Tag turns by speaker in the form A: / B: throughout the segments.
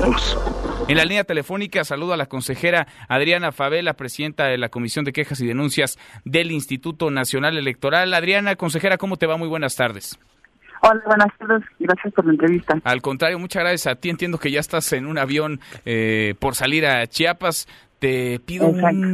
A: todos.
B: En la línea telefónica saludo a la consejera Adriana Favela, presidenta de la Comisión de Quejas y Denuncias del Instituto Nacional Electoral. Adriana, consejera, ¿cómo te va? Muy buenas tardes.
C: Hola, buenas tardes. Gracias por la entrevista.
B: Al contrario, muchas gracias a ti. Entiendo que ya estás en un avión por salir a Chiapas. Te pido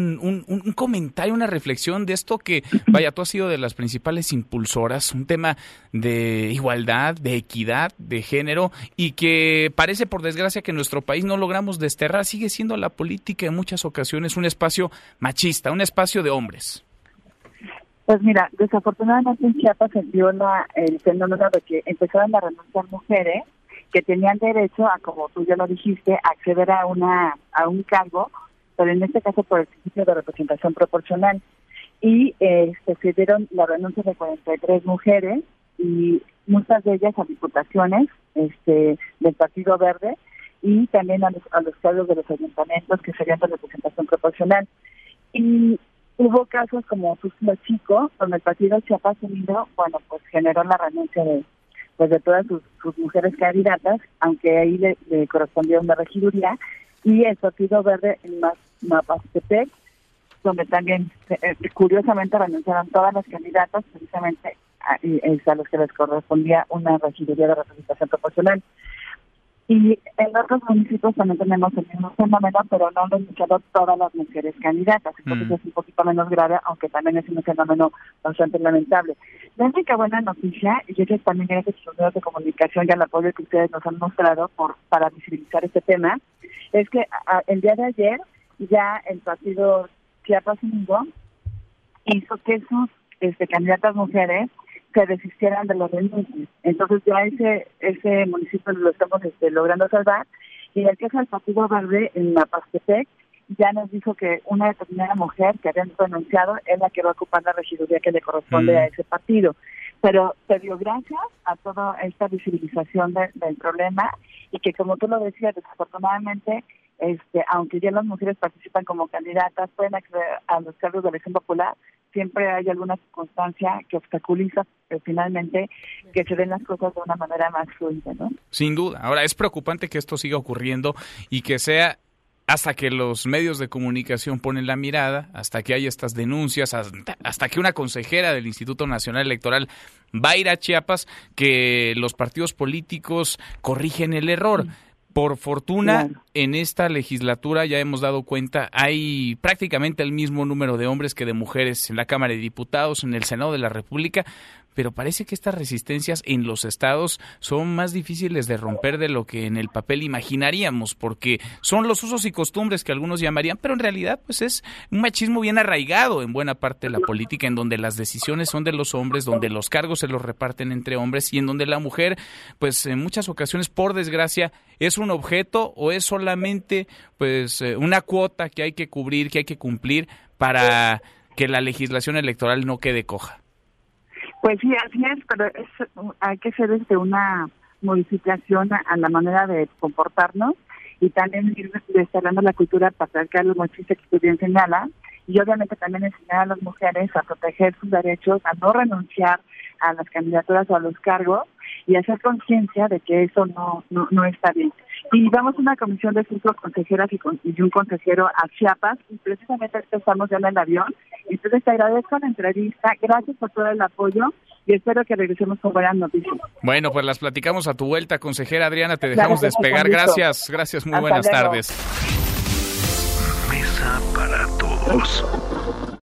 B: un comentario, una reflexión de esto que, vaya, tú has sido de las principales impulsoras, un tema de igualdad, de equidad, de género, y que parece, por desgracia, que en nuestro país no logramos desterrar. Sigue siendo la política en muchas ocasiones un espacio machista, un espacio de hombres.
C: Pues mira, desafortunadamente en Chiapas se dio el fenómeno de que empezaron a renunciar mujeres que tenían derecho a, como tú ya lo dijiste, acceder a un cargo, pero en este caso por el principio de representación proporcional. Y se dieron la renuncia de 43 mujeres y muchas de ellas a diputaciones del Partido Verde y también a los cargos de los ayuntamientos que serían de representación proporcional. Y hubo casos como Tuxtla Chico, donde el Partido Chiapas Unido, pues generó la renuncia de todas sus mujeres candidatas, aunque ahí le correspondía una regiduría, y el Partido Verde en Mapastepec, donde también curiosamente renunciaron todas las candidatas precisamente a los que les correspondía una regiduría de representación proporcional. Y en otros municipios también tenemos el mismo fenómeno, pero no han renunciado todas las mujeres candidatas. Entonces es un poquito menos grave, aunque también es un fenómeno bastante lamentable. La única buena noticia, y eso también gracias a los medios de comunicación y al apoyo que ustedes nos han mostrado para visibilizar este tema, es que el día de ayer ya el Partido Chiapas Unido hizo que sus candidatas mujeres se desistieran de los denuncias. Entonces ya ese municipio lo estamos logrando salvar, y el que es el Partido Verde en Mapastepec ya nos dijo que una determinada mujer que habían renunciado es la que va a ocupar la regiduría que le corresponde a ese partido. Pero se dio gracias a toda esta visibilización del problema, y que, como tú lo decías, desafortunadamente, aunque ya las mujeres participan como candidatas, pueden acceder a los cargos de elección popular, siempre hay alguna circunstancia que obstaculiza finalmente que se den las cosas de una manera más fluida, ¿no?
B: Sin duda. Ahora, es preocupante que esto siga ocurriendo y que sea hasta que los medios de comunicación ponen la mirada, hasta que haya estas denuncias, hasta que una consejera del Instituto Nacional Electoral va a ir a Chiapas, que los partidos políticos corrigen el error. Por fortuna, claro, en esta legislatura ya hemos dado cuenta, hay prácticamente el mismo número de hombres que de mujeres en la Cámara de Diputados, en el Senado de la República, pero parece que estas resistencias en los estados son más difíciles de romper de lo que en el papel imaginaríamos, porque son los usos y costumbres que algunos llamarían, pero en realidad pues es un machismo bien arraigado en buena parte de la política, en donde las decisiones son de los hombres, donde los cargos se los reparten entre hombres, y en donde la mujer pues en muchas ocasiones, por desgracia, es un objeto o es solamente pues una cuota que hay que cubrir, que hay que cumplir para que la legislación electoral no quede coja.
C: Pues sí, así es, pero hay que hacer una modificación a la manera de comportarnos, y también ir restaurando la cultura patriarcal machista que tú bien señalas, y obviamente también enseñar a las mujeres a proteger sus derechos, a no renunciar a las candidaturas o a los cargos, y hacer conciencia de que eso no está bien. Y vamos a una comisión de 5 consejeras y un consejero a Chiapas, y precisamente estamos ya en el avión. Entonces te agradezco la entrevista, gracias por todo el apoyo, y espero que regresemos con buenas noticias.
B: Bueno, pues las platicamos a tu vuelta, consejera Adriana, te dejamos despegar. Gracias, muy buenas tardes.
A: Mesa para todos.